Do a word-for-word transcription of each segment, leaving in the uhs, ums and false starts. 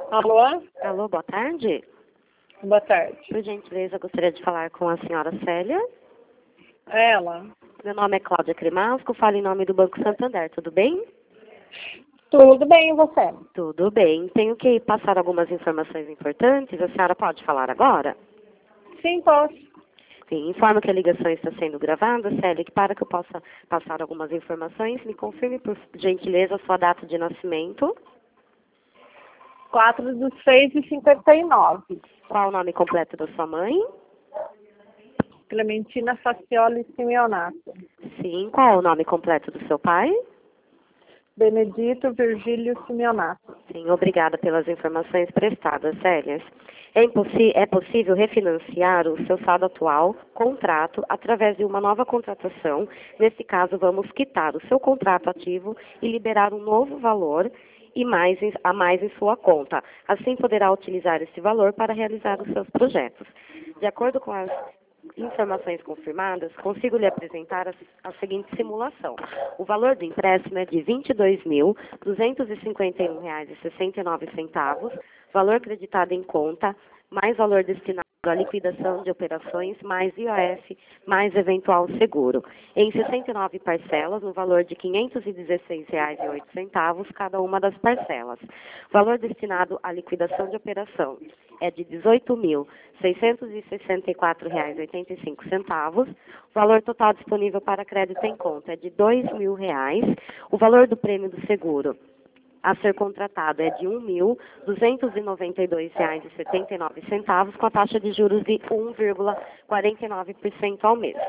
Alô? Alô, boa tarde. Boa tarde. Por gentileza, gostaria de falar com a senhora Célia. Ela. Meu nome é Cláudia Cremasco, falo em nome do Banco Santander, tudo bem? Tudo bem, e você? Tudo bem. Tenho que passar algumas informações importantes. A senhora pode falar agora? Sim, posso. Sim, informo que a ligação está sendo gravada, Célia, que para que eu possa passar algumas informações, me confirme, por gentileza, a sua data de nascimento. quatro do seis de cinquenta e nove. Qual o nome completo da sua mãe? Clementina Facioli Simeonato. Sim. Qual o nome completo do seu pai? Benedito Virgílio Simeonato. Sim, obrigada pelas informações prestadas, Célia. É, impossi- é possível refinanciar o seu saldo atual, contrato, através de uma nova contratação. Nesse caso, vamos quitar o seu contrato ativo e liberar um novo valor e mais em- a mais em sua conta. Assim, poderá utilizar esse valor para realizar os seus projetos. De acordo com as informações confirmadas, consigo lhe apresentar a, a seguinte simulação. O valor do empréstimo é de vinte e dois mil, duzentos e cinquenta e um reais e sessenta e nove centavos, valor creditado em conta, mais valor destinado à liquidação de operações, mais I O F, mais eventual seguro. Em sessenta e nove parcelas, no valor de quinhentos e dezesseis reais e oito centavos cada uma das parcelas. Valor destinado à liquidação de operação é de dezoito mil, seiscentos e sessenta e quatro reais e oitenta e cinco centavos. O valor total disponível para crédito em conta é de dois mil reais. O valor do prêmio do seguro a ser contratado é de um mil, duzentos e noventa e dois reais e setenta e nove centavos, com a taxa de juros de um vírgula quarenta e nove por cento ao mês.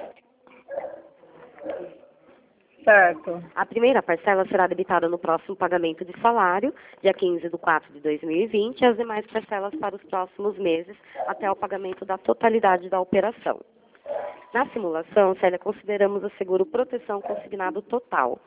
Certo. A primeira parcela será debitada no próximo pagamento de salário, dia quinze de quatro de dois mil e vinte, e as demais parcelas para os próximos meses, até o pagamento da totalidade da operação. Na simulação, Célia, consideramos o seguro proteção consignado total.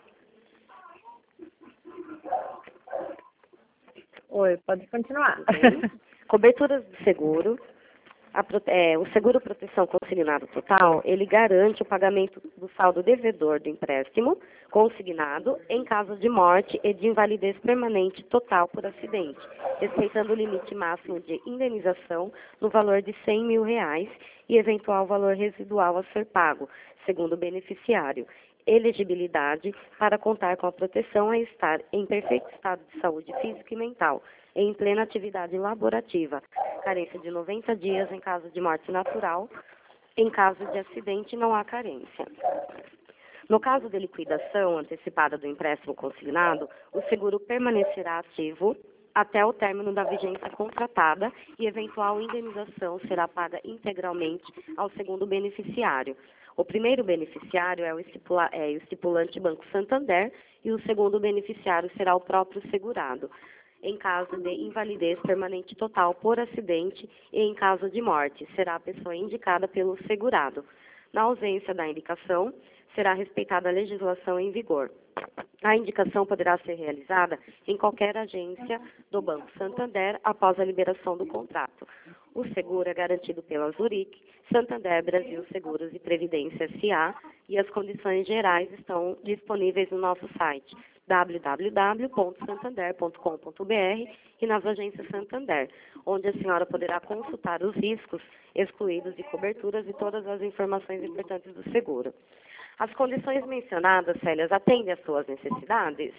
Oi, pode continuar. Ok? Coberturas do seguro. A, é, o seguro proteção consignado total, ele garante o pagamento do saldo devedor do empréstimo consignado em caso de morte e de invalidez permanente total por acidente, respeitando o limite máximo de indenização no valor de cem mil reais e eventual valor residual a ser pago, segundo o beneficiário. Elegibilidade para contar com a proteção é estar em perfeito estado de saúde física e mental, em plena atividade laborativa, carência de noventa dias em caso de morte natural, em caso de acidente não há carência. No caso de liquidação antecipada do empréstimo consignado, o seguro permanecerá ativo até o término da vigência contratada e eventual indenização será paga integralmente ao segundo beneficiário. O primeiro beneficiário é o, estipula, é o estipulante Banco Santander e o segundo beneficiário será o próprio segurado, em caso de invalidez permanente total por acidente e em caso de morte, será a pessoa indicada pelo segurado. Na ausência da indicação, será respeitada a legislação em vigor. A indicação poderá ser realizada em qualquer agência do Banco Santander após a liberação do contrato. O seguro é garantido pela Zurich, Santander Brasil Seguros e Previdência S A e as condições gerais estão disponíveis no nosso site w w w ponto santander ponto com ponto b r e nas agências Santander, onde a senhora poderá consultar os riscos excluídos de coberturas e todas as informações importantes do seguro. As condições mencionadas, Célia, atendem às suas necessidades?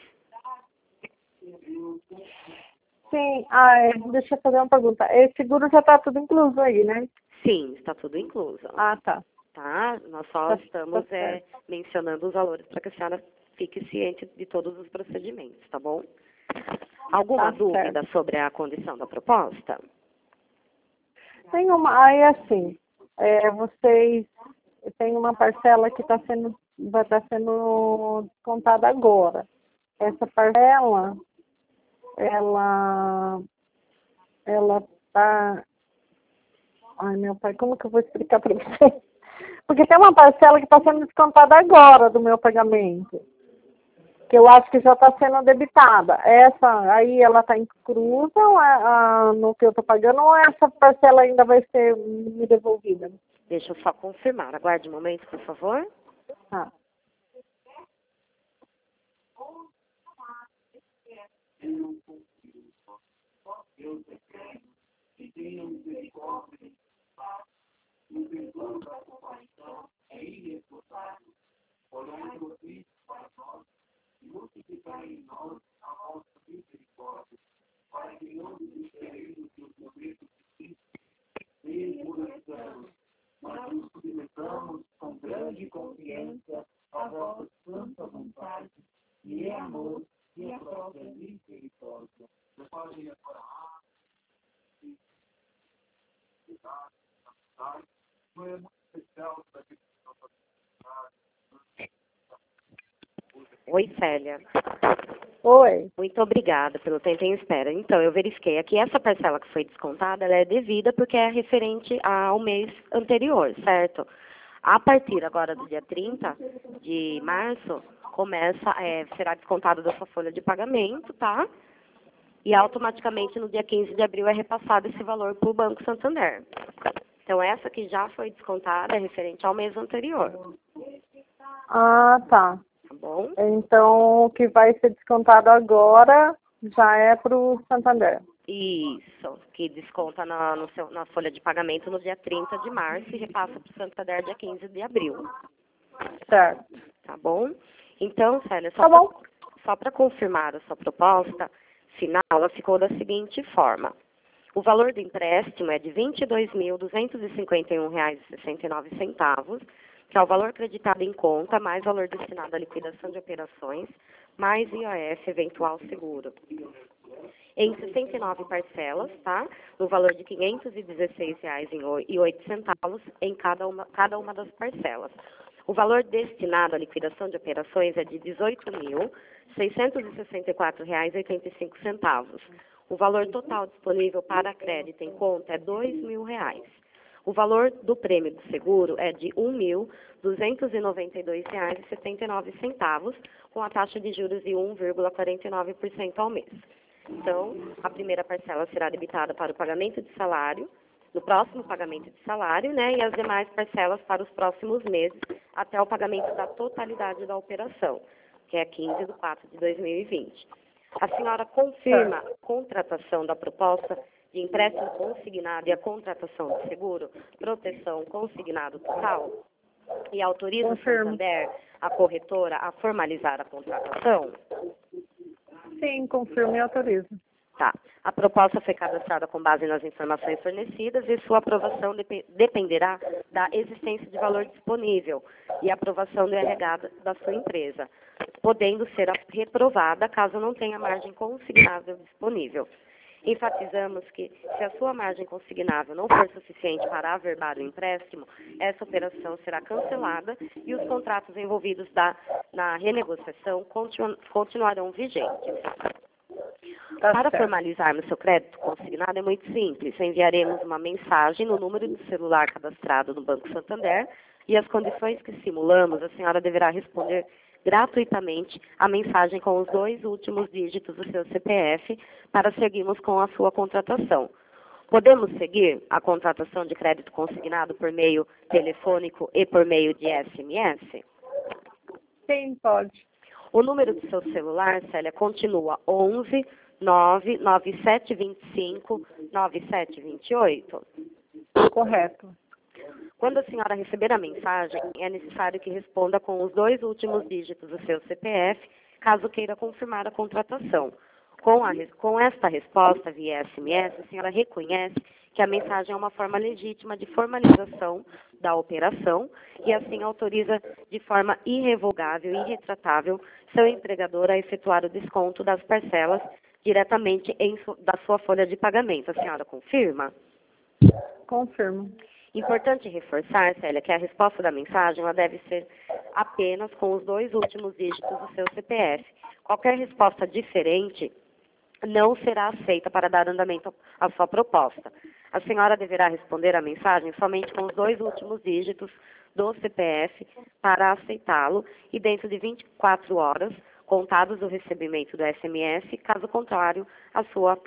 Sim, ah, é, deixa eu fazer uma pergunta. Esse seguro já está tudo incluso aí, né? Sim, está tudo incluso. Ah, tá. Tá? Nós só Tá, estamos tá é, mencionando os valores para que a senhora fique ciente de todos os procedimentos, tá bom? Alguma tá dúvida certo. sobre a condição da proposta? Tem uma, aí assim, é, vocês tem uma parcela que está sendo, vai estar sendo descontada agora. Essa parcela, ela, ela tá, ai meu pai, como que eu vou explicar para você? Porque tem uma parcela que está sendo descontada agora do meu pagamento, que eu acho que já está sendo debitada. Essa aí, ela está inclusa ou é, a, no que eu estou pagando, ou essa parcela ainda vai ser me devolvida? Deixa eu só confirmar. Aguarde um momento, por favor. Ah. Oi, Célia. Oi. Muito obrigada pelo tempo em espera. Então, eu verifiquei aqui, essa parcela que foi descontada, ela é devida porque é referente ao mês anterior, certo? A partir agora do dia trinta de março, começa, é, será descontado da sua folha de pagamento, tá? E automaticamente no dia quinze de abril é repassado esse valor para o Banco Santander. Então, essa que já foi descontada é referente ao mês anterior. Ah, tá. Tá bom? Então, o que vai ser descontado agora já é para o Santander. Isso, que desconta na, no seu, na folha de pagamento no dia trinta de março e repassa para o Santander dia quinze de abril. Certo. Tá bom? Então, Célia, só Tá bom. pra, só para confirmar a sua proposta final, ela ficou da seguinte forma. O valor do empréstimo é de vinte e dois mil, duzentos e cinquenta e um reais e sessenta e nove centavos, que é o valor acreditado em conta, mais valor destinado à liquidação de operações, mais I O F eventual seguro. Em sessenta e nove parcelas, tá? No valor de quinhentos e dezesseis reais e oito centavos em cada uma, cada uma das parcelas. O valor destinado à liquidação de operações é de dezoito mil, seiscentos e sessenta e quatro reais e oitenta e cinco centavos. O valor total disponível para crédito em conta é dois mil reais. O valor do prêmio do seguro é de um mil, duzentos e noventa e dois reais e setenta e nove centavos, com a taxa de juros de um vírgula quarenta e nove por cento ao mês. Então, a primeira parcela será debitada para o pagamento de salário, no próximo pagamento de salário, né, e as demais parcelas para os próximos meses, até o pagamento da totalidade da operação, que é quinze de quatro de dois mil e vinte. A senhora confirma a contratação da proposta de empréstimo consignado e a contratação de seguro, proteção consignado total? E autoriza o Santander, a corretora, a formalizar a contratação? Sim, confirmo e autorizo. Tá. A proposta foi cadastrada com base nas informações fornecidas e sua aprovação dep dependerá da existência de valor disponível e aprovação do R H da sua empresa, podendo ser reprovada caso não tenha margem consignável disponível. Enfatizamos que, se a sua margem consignável não for suficiente para averbar o empréstimo, essa operação será cancelada e os contratos envolvidos da, na renegociação continu, continuarão vigentes. Tá Para certo. formalizarmos seu crédito consignado é muito simples. Enviaremos uma mensagem no número de celular cadastrado no Banco Santander e as condições que simulamos, a senhora deverá responder gratuitamente a mensagem com os dois últimos dígitos do seu C P F para seguirmos com a sua contratação. Podemos seguir a contratação de crédito consignado por meio telefônico e por meio de S M S? Sim, pode. O número do seu celular, Célia, continua onze, nove nove sete dois cinco, nove sete dois oito? Correto. Quando a senhora receber a mensagem, é necessário que responda com os dois últimos dígitos do seu C P F, caso queira confirmar a contratação. Com, a, com esta resposta via S M S, a senhora reconhece que a mensagem é uma forma legítima de formalização da operação e assim autoriza de forma irrevogável e irretratável seu empregador a efetuar o desconto das parcelas diretamente em su, da sua folha de pagamento. A senhora confirma? Confirmo. Importante reforçar, Célia, que a resposta da mensagem ela deve ser apenas com os dois últimos dígitos do seu C P F. Qualquer resposta diferente não será aceita para dar andamento à sua proposta. A senhora deverá responder a mensagem somente com os dois últimos dígitos do C P F para aceitá-lo e dentro de vinte e quatro horas, contados do recebimento do S M S, caso contrário, a sua